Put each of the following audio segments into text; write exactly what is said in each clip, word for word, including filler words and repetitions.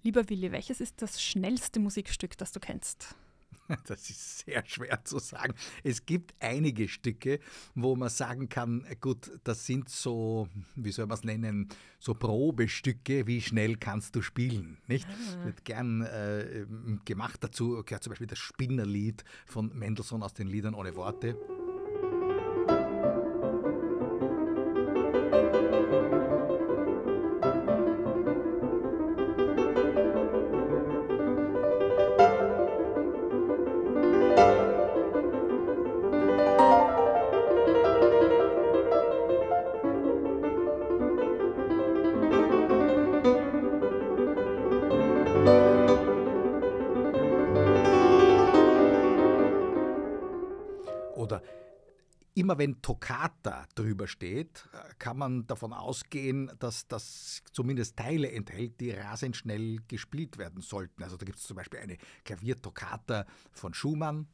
Lieber Willi, welches ist das schnellste Musikstück, das du kennst? Das ist sehr schwer zu sagen. Es gibt einige Stücke, wo man sagen kann, gut, das sind so, wie soll man es nennen, so Probestücke, wie schnell kannst du spielen, nicht? Ah. Wird gern äh, gemacht. Dazu gehört zum Beispiel das Spinnerlied von Mendelssohn aus den Liedern ohne Worte. Oder immer wenn Toccata drüber steht, kann man davon ausgehen, dass das zumindest Teile enthält, die rasend schnell gespielt werden sollten. Also da gibt es zum Beispiel eine Klaviertoccata von Schumann.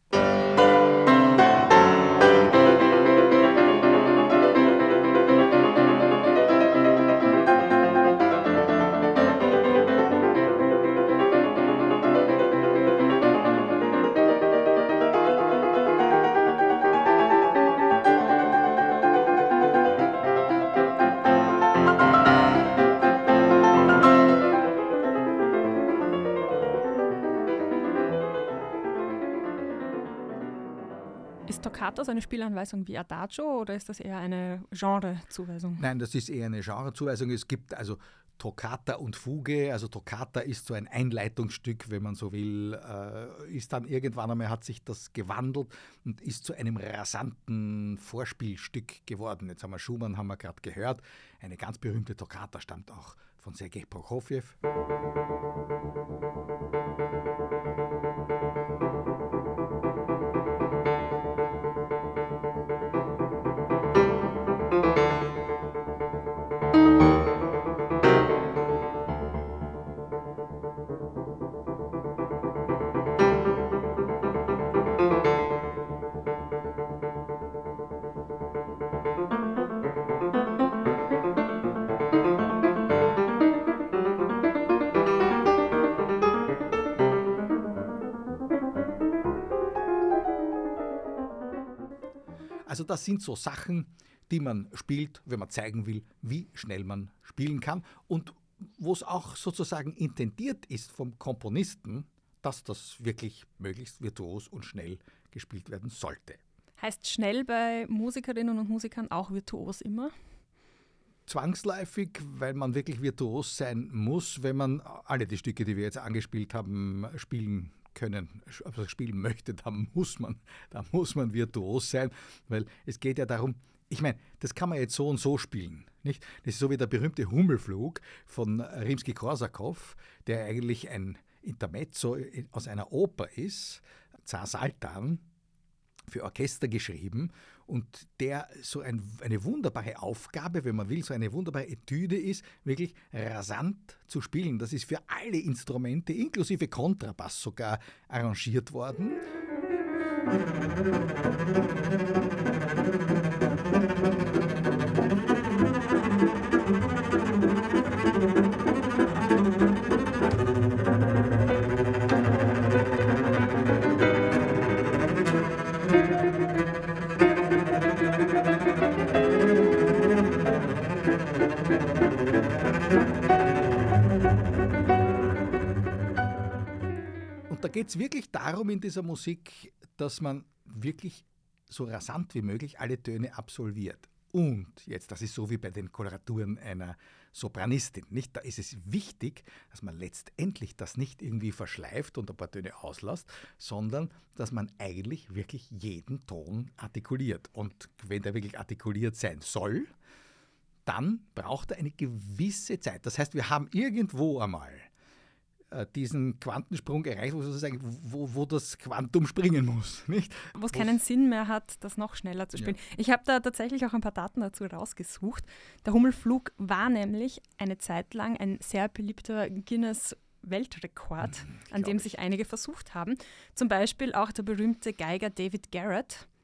Ist Toccata so eine Spielanweisung wie Adagio oder ist das eher eine Genrezuweisung? Nein, das ist eher eine Genrezuweisung. Es gibt also Toccata und Fuge. Also Toccata ist so ein Einleitungsstück, wenn man so will, äh, ist dann irgendwann einmal, hat sich das gewandelt und ist zu einem rasanten Vorspielstück geworden. Jetzt haben wir Schumann, haben wir gerade gehört. Eine ganz berühmte Toccata stammt auch von Sergei Prokofjew. Also das sind so Sachen, die man spielt, wenn man zeigen will, wie schnell man spielen kann und wo es auch sozusagen intendiert ist vom Komponisten, dass das wirklich möglichst virtuos und schnell gespielt werden sollte. Heißt schnell bei Musikerinnen und Musikern auch virtuos immer? Zwangsläufig, weil man wirklich virtuos sein muss, wenn man alle die Stücke, die wir jetzt angespielt haben, spielen können, also spielen möchte, da muss man, da muss man virtuos sein, weil es geht ja darum, ich meine, das kann man jetzt so und so spielen, nicht? Das ist so wie der berühmte Hummelflug von Rimski-Korsakow, der eigentlich ein Intermezzo aus einer Oper ist, Zar Saltan, für Orchester geschrieben und der so ein, eine wunderbare Aufgabe, wenn man will, so eine wunderbare Etüde ist, wirklich rasant zu spielen. Das ist für alle Instrumente, inklusive Kontrabass sogar, arrangiert worden. Und da geht es wirklich darum in dieser Musik, dass man wirklich so rasant wie möglich alle Töne absolviert. Und jetzt, das ist so wie bei den Koloraturen einer Sopranistin, nicht? Da ist es wichtig, dass man letztendlich das nicht irgendwie verschleift und ein paar Töne auslässt, sondern dass man eigentlich wirklich jeden Ton artikuliert. Und wenn der wirklich artikuliert sein soll, dann braucht er eine gewisse Zeit. Das heißt, wir haben irgendwo einmal diesen Quantensprung erreicht, wo, sozusagen, wo, wo das Quantum springen muss. Nicht? Wo es keinen Sinn mehr hat, das noch schneller zu spielen. Ja. Ich habe da tatsächlich auch ein paar Daten dazu rausgesucht. Der Hummelflug war nämlich eine Zeit lang ein sehr beliebter Guinness-Weltrekord, an dem sich einige versucht haben. Zum Beispiel auch der berühmte Geiger David Garrett.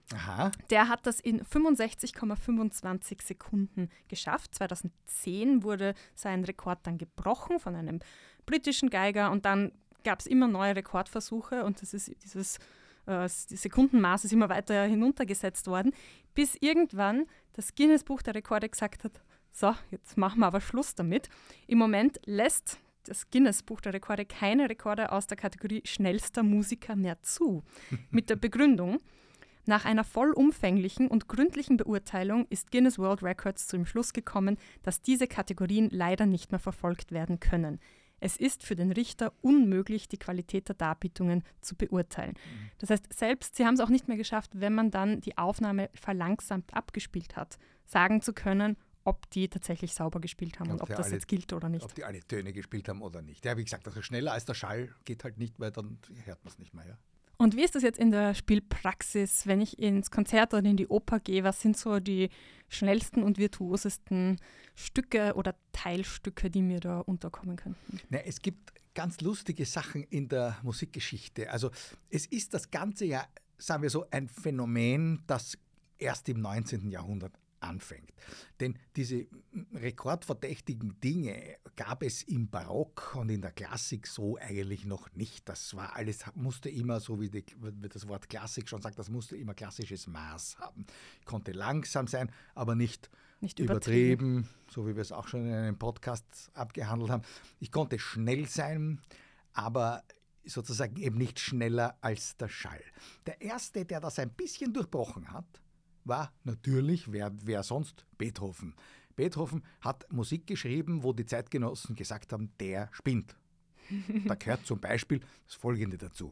Aha. Der hat das in fünfundsechzig Komma fünfundzwanzig Sekunden geschafft. zweitausendzehn wurde sein Rekord dann gebrochen von einem britischen Geiger und dann gab es immer neue Rekordversuche und das ist dieses äh, die Sekundenmaß ist immer weiter hinuntergesetzt worden, bis irgendwann das Guinness-Buch der Rekorde gesagt hat, so, jetzt machen wir aber Schluss damit. Im Moment lässt das Guinness-Buch der Rekorde keine Rekorde aus der Kategorie schnellster Musiker mehr zu. Mit der Begründung, nach einer vollumfänglichen und gründlichen Beurteilung ist Guinness World Records zu dem Schluss gekommen, dass diese Kategorien leider nicht mehr verfolgt werden können. Es ist für den Richter unmöglich, die Qualität der Darbietungen zu beurteilen. Das heißt, selbst sie haben es auch nicht mehr geschafft, wenn man dann die Aufnahme verlangsamt abgespielt hat, sagen zu können, ob die tatsächlich sauber gespielt haben ob und ob das alle, jetzt gilt oder nicht. Ob die alle Töne gespielt haben oder nicht. Ja, wie gesagt, also schneller als der Schall geht halt nicht, weil dann hört man es nicht mehr. Ja. Und wie ist das jetzt in der Spielpraxis, wenn ich ins Konzert oder in die Oper gehe? Was sind so die schnellsten und virtuosesten Stücke oder Teilstücke, die mir da unterkommen könnten? Na, es gibt ganz lustige Sachen in der Musikgeschichte. Also es ist das Ganze ja, sagen wir so, ein Phänomen, das erst im neunzehnten Jahrhundert anfängt. Denn diese rekordverdächtigen Dinge gab es im Barock und in der Klassik so eigentlich noch nicht. Das war alles, musste immer, so wie, die, wie das Wort Klassik schon sagt, das musste immer klassisches Maß haben. Konnte langsam sein, aber nicht, nicht übertrieben, übertrieben, so wie wir es auch schon in einem Podcast abgehandelt haben. Ich konnte schnell sein, aber sozusagen eben nicht schneller als der Schall. Der erste, der das ein bisschen durchbrochen hat, war natürlich, wer, wer sonst, Beethoven. Beethoven hat Musik geschrieben, wo die Zeitgenossen gesagt haben, der spinnt. Da gehört zum Beispiel das Folgende dazu.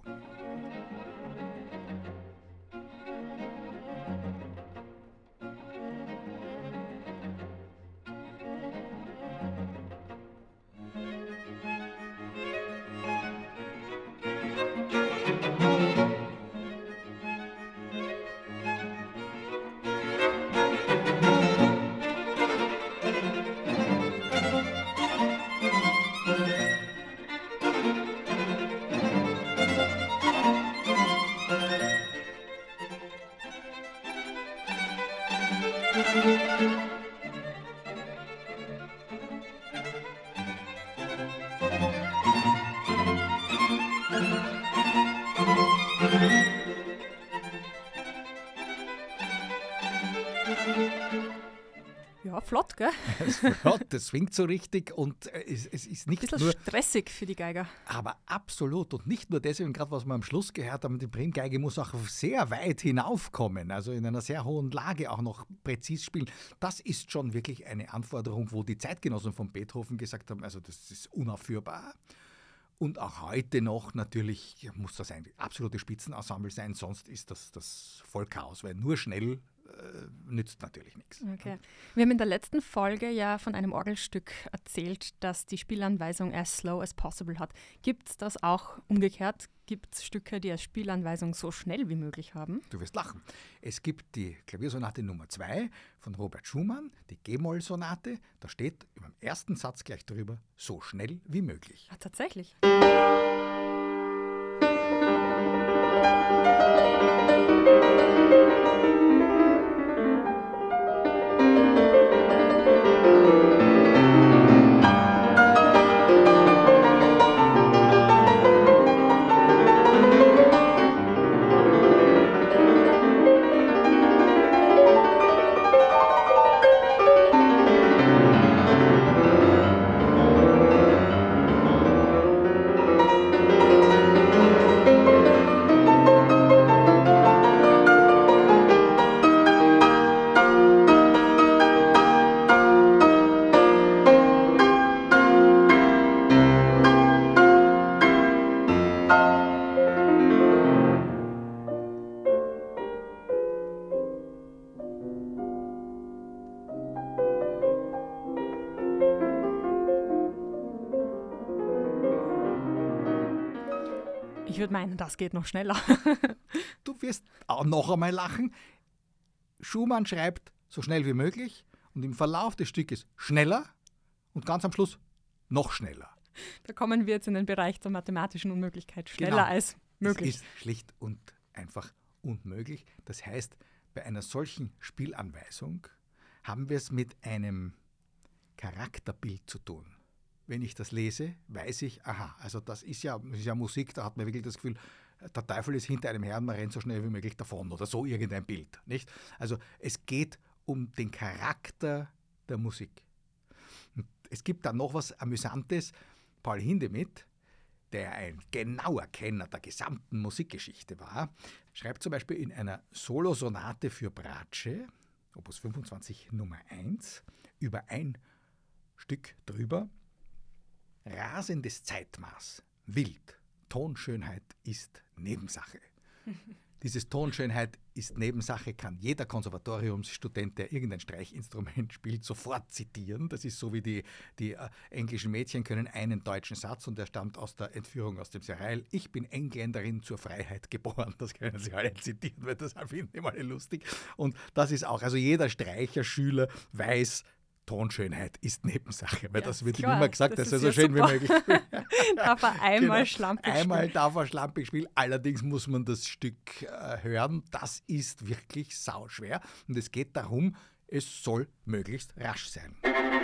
Ja, flott, gell? Es ist flott, das swingt so richtig und es, es ist nicht Ein bisschen nur... stressig für die Geiger. Aber absolut und nicht nur deswegen, gerade was wir am Schluss gehört haben, die Primgeige muss auch sehr weit hinaufkommen, also in einer sehr hohen Lage auch noch präzis spielen. Das ist schon wirklich eine Anforderung, wo die Zeitgenossen von Beethoven gesagt haben, also das ist unaufführbar. Und auch heute noch natürlich muss das ein absolutes Spitzenensemble sein, sonst ist das das Vollchaos, weil nur schnell äh, nützt natürlich nichts. Okay. Wir haben in der letzten Folge ja von einem Orgelstück erzählt, das die Spielanweisung as slow as possible hat. Gibt es das auch umgekehrt? Gibt es Stücke, die als Spielanweisung so schnell wie möglich haben? Du wirst lachen. Es gibt die Klaviersonate Nummer zwei von Robert Schumann, die G-Moll-Sonate. Da steht im ersten Satz gleich drüber, so schnell wie möglich. Ja, tatsächlich. Ich würde meinen, das geht noch schneller. Du wirst auch noch einmal lachen. Schumann schreibt so schnell wie möglich und im Verlauf des Stückes schneller und ganz am Schluss noch schneller. Da kommen wir jetzt in den Bereich der mathematischen Unmöglichkeit. Schneller Genau. als möglich. Es ist schlicht und einfach unmöglich. Das heißt, bei einer solchen Spielanweisung haben wir es mit einem Charakterbild zu tun. Wenn ich das lese, weiß ich, aha, also das ist ja, das ist ja Musik, da hat man wirklich das Gefühl, der Teufel ist hinter einem Herrn, man rennt so schnell wie möglich davon oder so irgendein Bild. Nicht? Also es geht um den Charakter der Musik. Und es gibt dann noch was Amüsantes. Paul Hindemith, der ein genauer Kenner der gesamten Musikgeschichte war, schreibt zum Beispiel in einer Solosonate für Bratsche, Opus fünfundzwanzig Nummer eins, über ein Stück drüber: rasendes Zeitmaß, wild, Tonschönheit ist Nebensache. Dieses Tonschönheit ist Nebensache kann jeder Konservatoriumsstudent, der irgendein Streichinstrument spielt, sofort zitieren. Das ist so wie die, die äh, englischen Mädchen können einen deutschen Satz und der stammt aus der Entführung aus dem Serail. Ich bin Engländerin zur Freiheit geboren. Das können sie alle zitieren, weil das finden immer alle lustig. Und das ist auch, also jeder Streicherschüler weiß, Tonschönheit ist Nebensache, weil ja, das wird ihm immer gesagt, das soll so schön super. Wie möglich spielen. Darf er einmal genau. schlampig spielen. Einmal darf er schlampig spielen, allerdings muss man das Stück äh, hören. Das ist wirklich sauschwer und es geht darum, es soll möglichst rasch sein.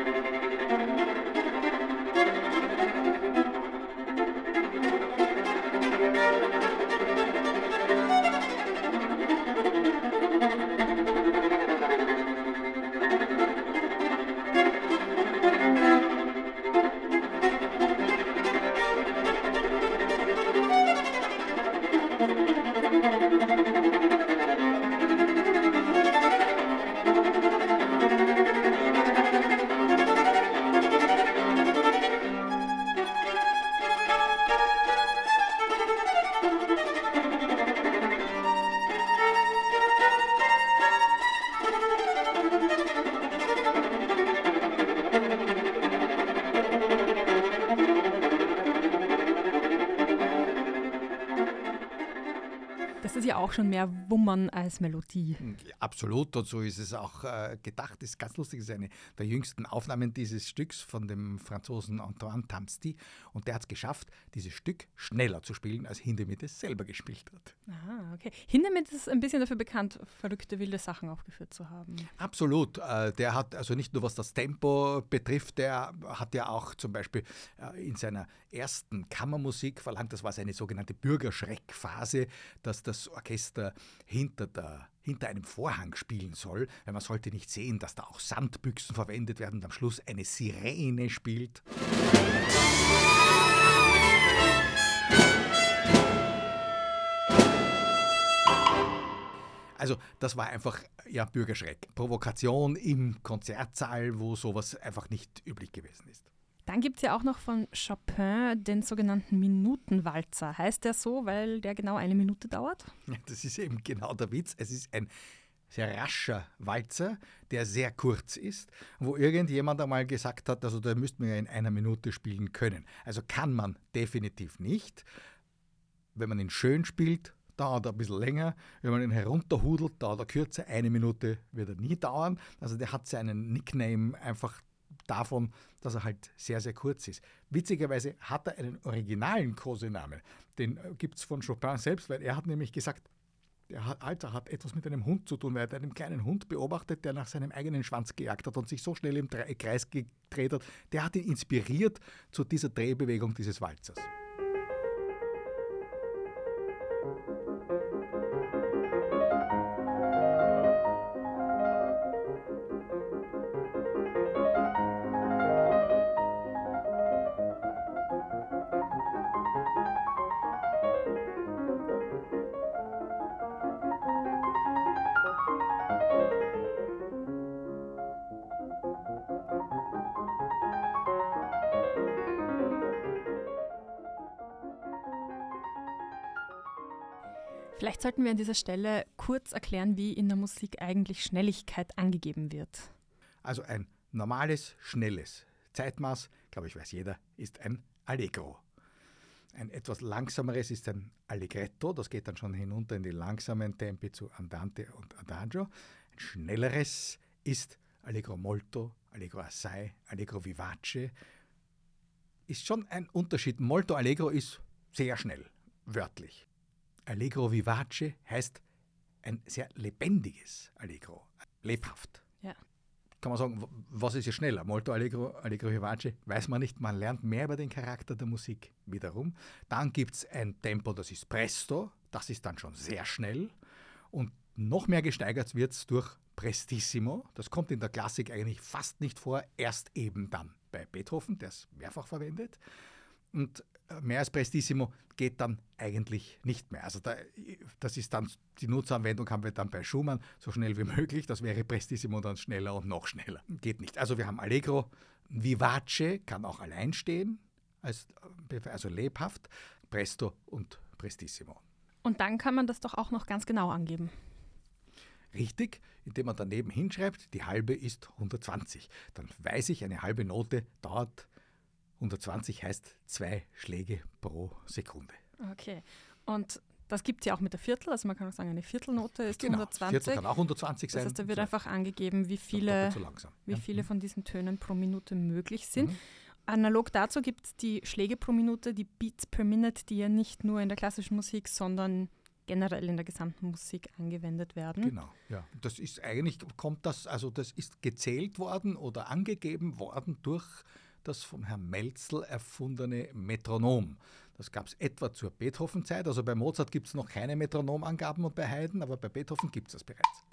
Das ist ja auch schon mehr Wummern als Melodie. Absolut, und so ist es auch äh, gedacht. Das ist ganz lustig, das ist eine der jüngsten Aufnahmen dieses Stücks von dem Franzosen Antoine Tamsty. Und der hat es geschafft, dieses Stück schneller zu spielen, als Hindemith es selber gespielt hat. Ah, okay. Hindemith ist ein bisschen dafür bekannt, verrückte, wilde Sachen aufgeführt zu haben. Absolut. Äh, der hat, also nicht nur was das Tempo betrifft, der hat ja auch zum Beispiel äh, in seiner ersten Kammermusik verlangt, das war seine sogenannte Bürgerschreckphase, dass das Orchester hinter, der, hinter einem Vorhang spielen soll, weil man sollte nicht sehen, dass da auch Sandbüchsen verwendet werden und am Schluss eine Sirene spielt. Also das war einfach ja, Bürgerschreck, Provokation im Konzertsaal, wo sowas einfach nicht üblich gewesen ist. Dann gibt es ja auch noch von Chopin den sogenannten Minutenwalzer. Heißt der so, weil der genau eine Minute dauert? Ja, das ist eben genau der Witz. Es ist ein sehr rascher Walzer, der sehr kurz ist, wo irgendjemand einmal gesagt hat, also da müsste man ja in einer Minute spielen können. Also kann man definitiv nicht. Wenn man ihn schön spielt, dauert er ein bisschen länger. Wenn man ihn herunterhudelt, dauert er kürzer. Eine Minute wird er nie dauern. Also der hat seinen Nickname einfach davon, dass er halt sehr, sehr kurz ist. Witzigerweise hat er einen originalen Kosenamen. Den gibt es von Chopin selbst, weil er hat nämlich gesagt, der Alter hat etwas mit einem Hund zu tun, weil er einen kleinen Hund beobachtet, der nach seinem eigenen Schwanz gejagt hat und sich so schnell im Kreis gedreht hat. Der hat ihn inspiriert zu dieser Drehbewegung dieses Walzers. Vielleicht sollten wir an dieser Stelle kurz erklären, wie in der Musik eigentlich Schnelligkeit angegeben wird. Also ein normales, schnelles Zeitmaß, glaube ich, weiß jeder, ist ein Allegro. Ein etwas langsameres ist ein Allegretto, das geht dann schon hinunter in die langsamen Tempi zu Andante und Adagio. Ein schnelleres ist Allegro molto, Allegro assai, Allegro vivace. Ist schon ein Unterschied. Molto Allegro ist sehr schnell, wörtlich. Allegro vivace heißt ein sehr lebendiges Allegro, lebhaft. Ja. Kann man sagen, was ist ja schneller? Molto Allegro, Allegro Vivace? Weiß man nicht. Man lernt mehr über den Charakter der Musik wiederum. Dann gibt es ein Tempo, das ist Presto. Das ist dann schon sehr schnell. Und noch mehr gesteigert wird es durch Prestissimo. Das kommt in der Klassik eigentlich fast nicht vor. Erst eben dann bei Beethoven, der es mehrfach verwendet. Und mehr als Prestissimo geht dann eigentlich nicht mehr. Also da, das ist dann, die Nutzanwendung haben wir dann bei Schumann so schnell wie möglich. Das wäre Prestissimo dann schneller und noch schneller. Geht nicht. Also wir haben Allegro, Vivace kann auch allein stehen, als, also lebhaft, Presto und Prestissimo. Und dann kann man das doch auch noch ganz genau angeben. Richtig, indem man daneben hinschreibt, die halbe ist hundertzwanzig. Dann weiß ich, eine halbe Note dauert hundertzwanzig, heißt zwei Schläge pro Sekunde. Okay, und das gibt es ja auch mit der Viertel, also man kann auch sagen, eine Viertelnote ist genau, hundertzwanzig. Viertel kann auch hundertzwanzig sein. Das heißt, da wird einfach angegeben, wie viele, so langsam. wie Ja. viele von diesen Tönen pro Minute möglich sind. Mhm. Analog dazu gibt es die Schläge pro Minute, die Beats per Minute, die ja nicht nur in der klassischen Musik, sondern generell in der gesamten Musik angewendet werden. Genau, ja. Das ist eigentlich, kommt das, also das ist gezählt worden oder angegeben worden durch das von Herrn Melzl erfundene Metronom. Das gab es etwa zur Beethoven-Zeit. Also bei Mozart gibt es noch keine Metronomangaben und bei Haydn, aber bei Beethoven gibt es das bereits.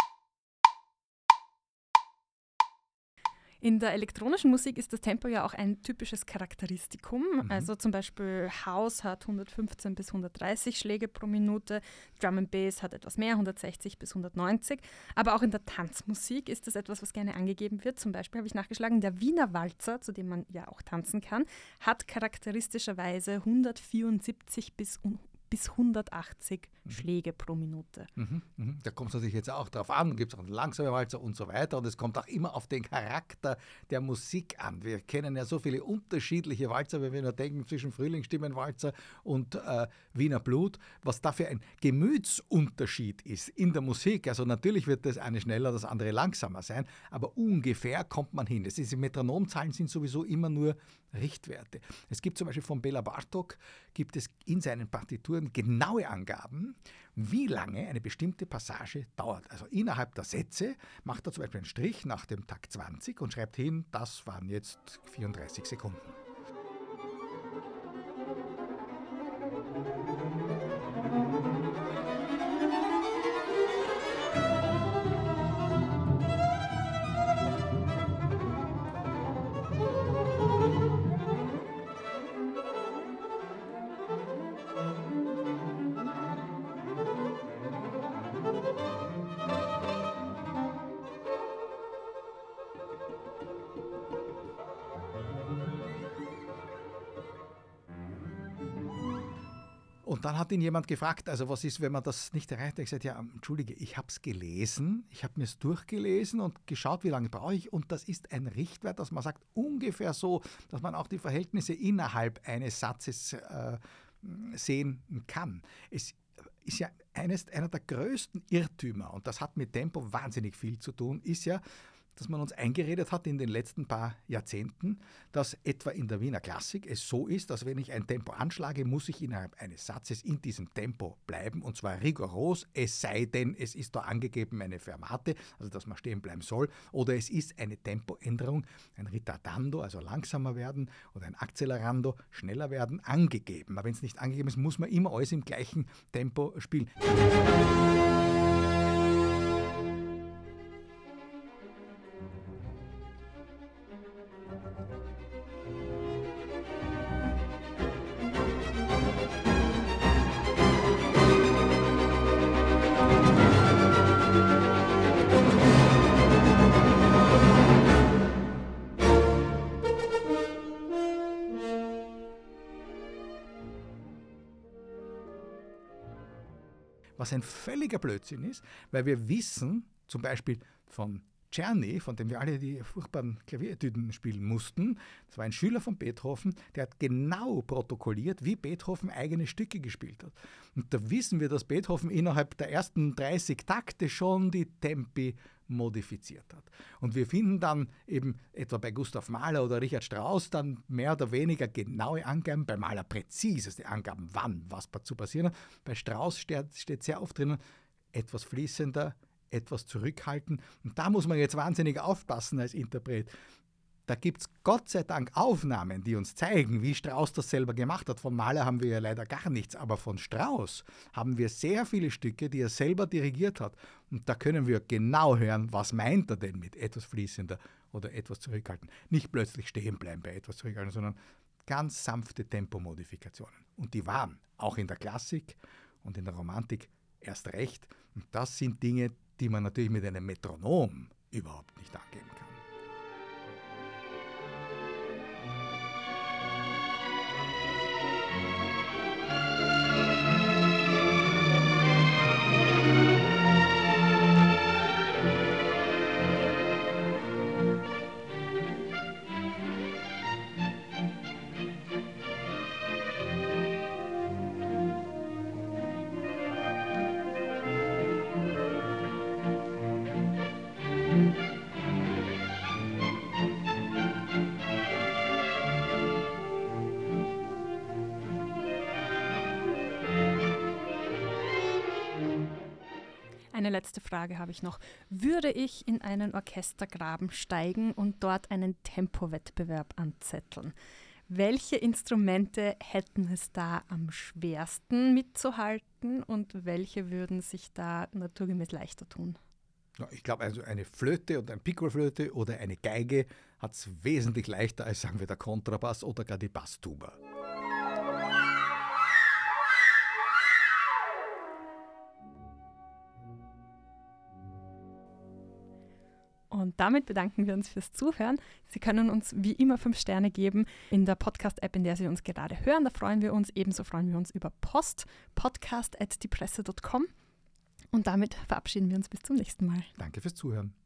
In der elektronischen Musik ist das Tempo ja auch ein typisches Charakteristikum. Mhm. Also zum Beispiel House hat hundertfünfzehn bis hundertdreißig Schläge pro Minute, Drum and Bass hat etwas mehr, hundertsechzig bis hundertneunzig. Aber auch in der Tanzmusik ist das etwas, was gerne angegeben wird. Zum Beispiel habe ich nachgeschlagen, der Wiener Walzer, zu dem man ja auch tanzen kann, hat charakteristischerweise hundertvierundsiebzig bis bis hundertachtzig mhm. Schläge pro Minute. Mhm, mhm. Da kommt es natürlich jetzt auch drauf an, gibt es auch einen langsamen Walzer und so weiter und es kommt auch immer auf den Charakter der Musik an. Wir kennen ja so viele unterschiedliche Walzer, wenn wir nur denken zwischen Frühlingsstimmenwalzer und äh, Wiener Blut, was da für ein Gemütsunterschied ist in der Musik. Also natürlich wird das eine schneller, das andere langsamer sein, aber ungefähr kommt man hin. Das ist, die Metronomzahlen sind sowieso immer nur Richtwerte. Es gibt zum Beispiel von Bela Bartok, gibt es in seinen Partituren genaue Angaben, wie lange eine bestimmte Passage dauert. Also innerhalb der Sätze macht er zum Beispiel einen Strich nach dem Takt zwanzig und schreibt hin, das waren jetzt vierunddreißig Sekunden. Und dann hat ihn jemand gefragt, also was ist, wenn man das nicht erreicht? Er hat gesagt, ja, entschuldige, ich habe es gelesen, ich habe mir es durchgelesen und geschaut, wie lange brauche ich. Und das ist ein Richtwert, dass man sagt, ungefähr so, dass man auch die Verhältnisse innerhalb eines Satzes äh, sehen kann. Es ist ja eines, einer der größten Irrtümer, und das hat mit Tempo wahnsinnig viel zu tun, ist ja, dass man uns eingeredet hat in den letzten paar Jahrzehnten, dass etwa in der Wiener Klassik es so ist, dass wenn ich ein Tempo anschlage, muss ich innerhalb eines Satzes in diesem Tempo bleiben, und zwar rigoros, es sei denn, es ist da angegeben eine Fermate, also dass man stehen bleiben soll, oder es ist eine Tempoänderung, ein Ritardando, also langsamer werden, oder ein Accelerando, schneller werden, angegeben. Aber wenn es nicht angegeben ist, muss man immer alles im gleichen Tempo spielen. Was ein völliger Blödsinn ist, weil wir wissen, zum Beispiel von Czerny, von dem wir alle die furchtbaren Klavieretüden spielen mussten, das war ein Schüler von Beethoven, der hat genau protokolliert, wie Beethoven eigene Stücke gespielt hat. Und da wissen wir, dass Beethoven innerhalb der ersten dreißig Takte schon die Tempi modifiziert hat. Und wir finden dann eben etwa bei Gustav Mahler oder Richard Strauss dann mehr oder weniger genaue Angaben, bei Mahler präziseste Angaben, wann was dazu passieren hat. Bei Strauss steht, steht sehr oft drinnen, etwas fließender, etwas zurückhaltend. Und da muss man jetzt wahnsinnig aufpassen als Interpret. Da gibt es Gott sei Dank Aufnahmen, die uns zeigen, wie Strauss das selber gemacht hat. Vom Mahler haben wir ja leider gar nichts, aber von Strauss haben wir sehr viele Stücke, die er selber dirigiert hat. Und da können wir genau hören, was meint er denn mit etwas fließender oder etwas zurückhalten. Nicht plötzlich stehen bleiben bei etwas zurückhalten, sondern ganz sanfte Tempomodifikationen. Und die waren auch in der Klassik und in der Romantik erst recht. Und das sind Dinge, die man natürlich mit einem Metronom überhaupt nicht angeben kann. Eine letzte Frage habe ich noch. Würde ich in einen Orchestergraben steigen und dort einen Tempowettbewerb anzetteln? Welche Instrumente hätten es da am schwersten mitzuhalten und welche würden sich da naturgemäß leichter tun? Ja, ich glaube, also eine Flöte oder eine Piccolflöte oder eine Geige hat es wesentlich leichter als, sagen wir, der Kontrabass oder gar die Basstuba. Und damit bedanken wir uns fürs Zuhören. Sie können uns wie immer fünf Sterne geben in der Podcast-App, in der Sie uns gerade hören. Da freuen wir uns. Ebenso freuen wir uns über Post, podcast at diepresse punkt com. Und damit verabschieden wir uns bis zum nächsten Mal. Danke fürs Zuhören.